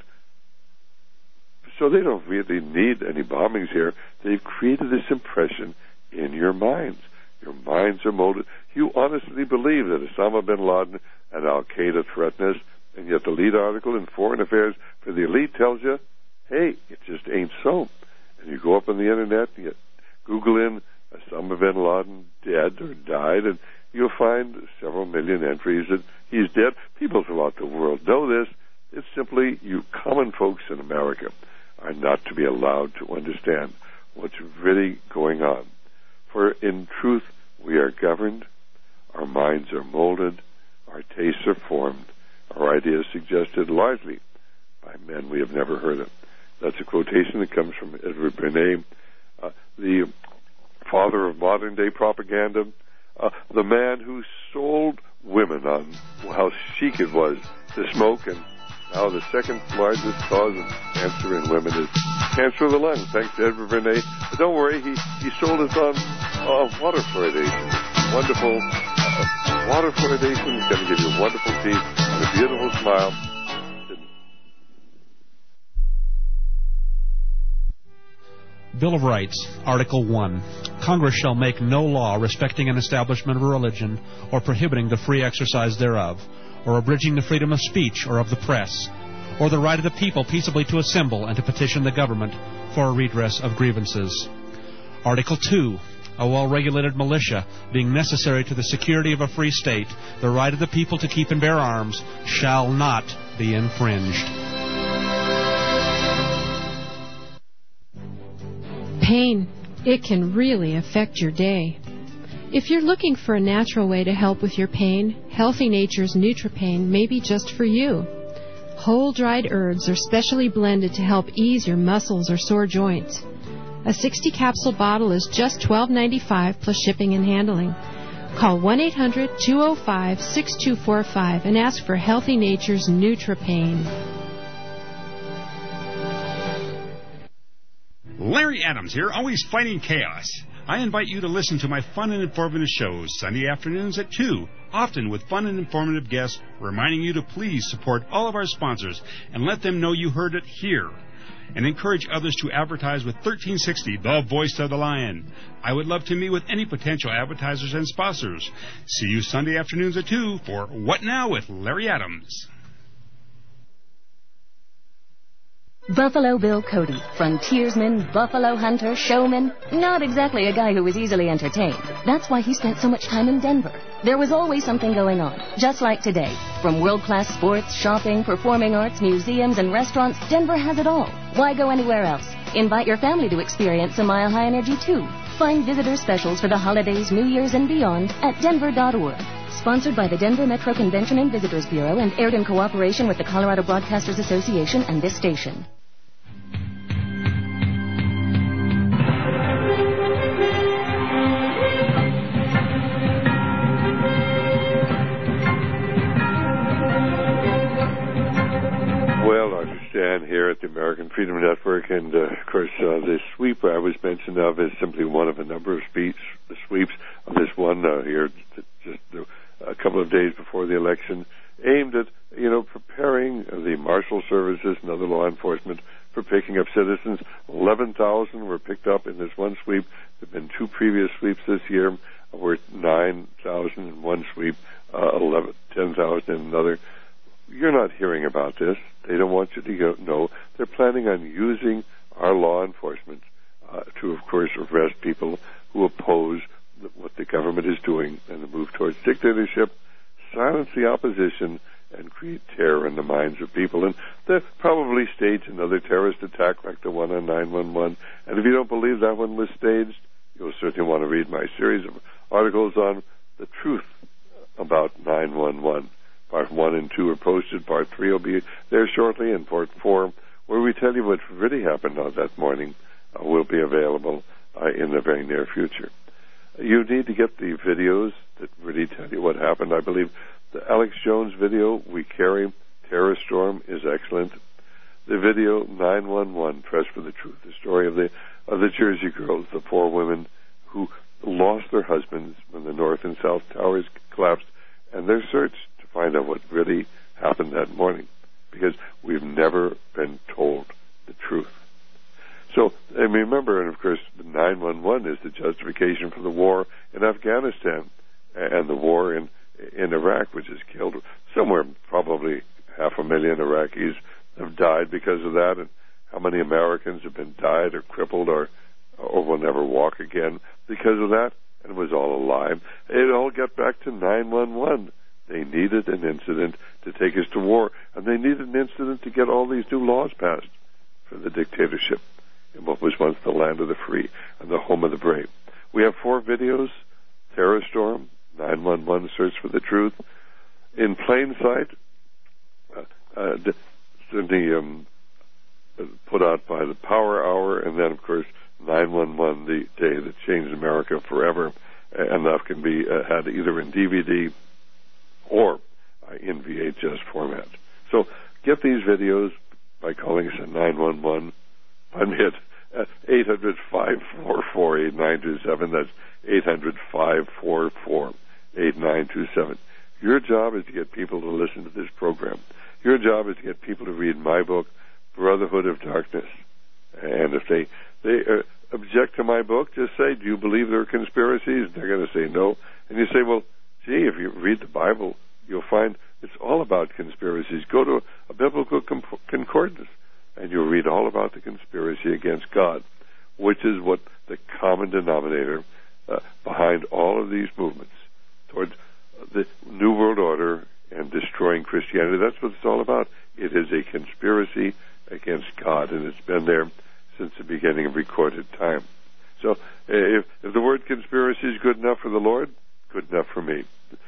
B: So they don't really need any bombings here. They've created this impression in your minds. Your minds are molded. You honestly believe that Osama bin Laden and Al-Qaeda threaten us, and yet the lead article in Foreign Affairs for the elite tells you, hey, it just ain't so. And you go up on the Internet and you Google in Osama bin Laden dead or died, and you'll find several million entries that he's dead. People throughout the world know this. It's simply you common folks in America are not to be allowed to understand what's really going on. For in truth, we are governed, our minds are molded, our tastes are formed, our ideas suggested largely by men we have never heard of. That's a quotation that comes from Edward Bernays, uh, the father of modern-day propaganda, uh, the man who sold women on how chic it was to smoke, and now the second largest cause of cancer in women is cancer of the lung, thanks to Edward Bernays. But don't worry, he, he sold us on uh, water fluoridation. Wonderful uh, water fluoridation is going to give you a wonderful teeth and a beautiful smile.
M: Bill of Rights, Article one. Congress shall make no law respecting an establishment of a religion or prohibiting the free exercise thereof, or abridging the freedom of speech or of the press, or the right of the people peaceably to assemble and to petition the government for a redress of grievances. Article two. A well-regulated militia, being necessary to the security of a free state, the right of the people to keep and bear arms, shall not be infringed.
N: Pain. It can really affect your day. If you're looking for a natural way to help with your pain, Healthy Nature's NutriPain may be just for you. Whole dried herbs are specially blended to help ease your muscles or sore joints. A sixty capsule bottle is just twelve ninety-five plus shipping and handling. Call one eight hundred two oh five six two four five and ask for Healthy Nature's NutriPain.
H: Larry Adams here, always fighting chaos. I invite you to listen to my fun and informative shows Sunday afternoons at two, often with fun and informative guests, reminding you to please support all of our sponsors and let them know you heard it here. And encourage others to advertise with thirteen sixty, the voice of the lion. I would love to meet with any potential advertisers and sponsors. See you Sunday afternoons at two for What Now with Larry Adams.
O: Buffalo Bill Cody, frontiersman, buffalo hunter, showman, not exactly a guy who was easily entertained. That's why he spent so much time in Denver. There was always something going on, just like today. From world-class sports, shopping, performing arts, museums, and restaurants, Denver has it all. Why go anywhere else? Invite your family to experience a Mile High Energy too. Find visitor specials for the holidays, New Year's, and beyond at denver dot org. Sponsored by the Denver Metro Convention and Visitors Bureau and aired in cooperation with the Colorado Broadcasters Association and this station.
B: Well, I stand here here at the American Freedom Network, and uh, of course uh, this sweep I was mentioned of is simply one of a number of speech, sweeps of this one uh, here just a couple of days before the election, aimed at, you know, preparing the marshal services and other law enforcement for picking up citizens. eleven thousand were picked up in this one sweep. There have been two previous sweeps this year, where nine thousand in one sweep, uh, eleven, ten thousand in another. You're not hearing about this. They don't want you to go, know. They're planning on using our law enforcement uh, to, of course, arrest people who oppose what the government is doing and the move towards dictatorship, silence the opposition, and create terror in the minds of people. And they'll probably stage another terrorist attack like the one on nine one one. And if you don't believe that one was staged, you'll certainly want to read my series of articles on the truth about nine one one. Part one and two are posted. Part three will be there shortly, and part four, where we tell you what really happened on that morning, uh, will be available uh, in the very near future. You need to get the videos that really tell you what happened. I believe the Alex Jones video, We Carry Terror Storm, is excellent. The video nine one one, Press for the Truth, the story of the of the Jersey girls, the four women who lost their husbands when the North and South Towers collapsed, and their search to find out what really happened that morning, because we've never been told the truth. So, and remember, and of course, the nine one one is the justification for the war in Afghanistan and the war in in Iraq, which has killed somewhere probably half a million Iraqis have died because of that, and how many Americans have been died or crippled or or will never walk again because of that, and it was all a lie. It all got back to nine one one. They needed an incident to take us to war, and they needed an incident to get all these new laws passed for the dictatorship in what was once the land of the free and the home of the brave. We have four videos: Terror Storm, nine one one, Search for the Truth, In Plain Sight, uh, uh, the, um, put out by the Power Hour, and then, of course, nine one one, the day that changed America forever, and that can be uh, had either in D V D or uh, in V H S format. So get these videos by calling us at nine one one. I'm hit at eight hundred, five four four, eight nine two seven. That's eight hundred, five four four, eight nine two seven. Your job is to get people to listen to this program. Your job is to get people to read my book, Brotherhood of Darkness. And if they they uh, object to my book, just say, do you believe there are conspiracies? And they're going to say no. And you say, well, gee, if you read the Bible, you'll find it's all about conspiracies. Go to a biblical concordance, and you'll read all about the conspiracy against God, which is what the common denominator uh, behind all of these movements towards the New World Order and destroying Christianity. That's what it's all about. It is a conspiracy against God, and it's been there since the beginning of recorded time. So if, if the word conspiracy is good enough for the Lord, good enough for me.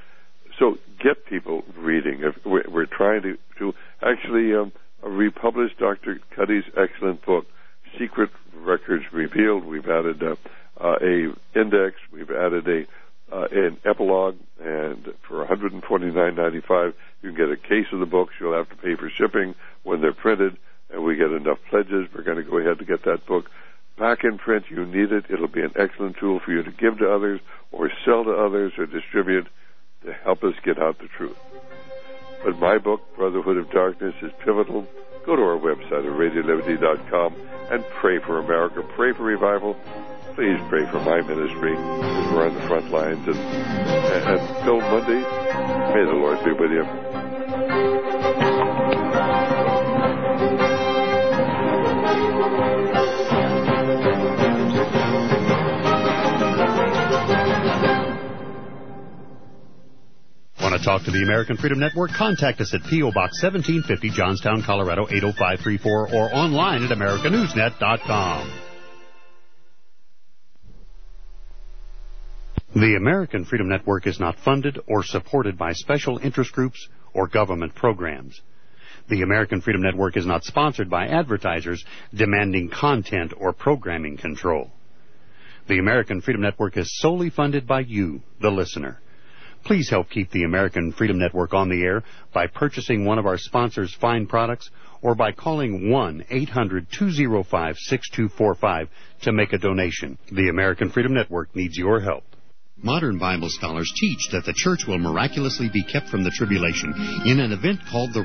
B: So get people reading. If we're, we're trying to, to actually um, republish Doctor Cuddy's excellent book, Secret Records Revealed. We've added uh, uh, a index. We've added a uh, an epilogue, and for one hundred forty-nine ninety-five, you can get a case of the books. You'll have to pay for shipping when they're printed, and we get enough pledges. We're going to go ahead to get that book back in print. You need it. It'll be an excellent tool for you to give to others or sell to others or distribute to help us get out the truth. But my book, Brotherhood of Darkness, is pivotal. Go to our website at radio liberty dot com and pray for America. Pray for revival. Please pray for my ministry as we're on the front lines. And, and until Monday, may the Lord be with you.
C: Want to talk to the American Freedom Network? Contact us at P O. Box seventeen fifty, Johnstown, Colorado, eight oh five three four, or online at america news net dot com. The American Freedom Network is not funded or supported by special interest groups or government programs. The American Freedom Network is not sponsored by advertisers demanding content or programming control. The American Freedom Network is solely funded by you, the listener. Please help keep the American Freedom Network on the air by purchasing one of our sponsors' fine products or by calling one eight hundred two oh five six two four five to make a donation. The American Freedom Network needs your help.
D: Modern Bible scholars teach that the church will miraculously be kept from the tribulation in an event called the